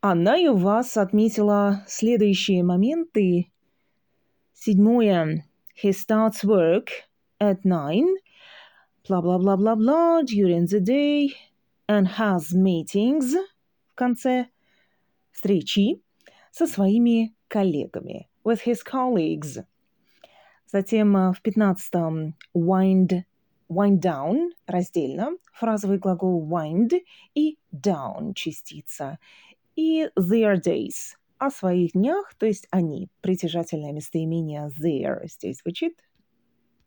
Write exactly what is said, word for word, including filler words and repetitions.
Она и у вас отметила следующие моменты. Седьмое. He starts work at nine, blah-blah-blah-blah-blah, during the day, and has meetings, в конце, встречи со своими коллегами, with his colleagues. Затем в пятнадцатом wind, wind down, раздельно, фразовый глагол wind и down, частица. И their days, о своих днях, то есть они, притяжательное местоимение their здесь звучит.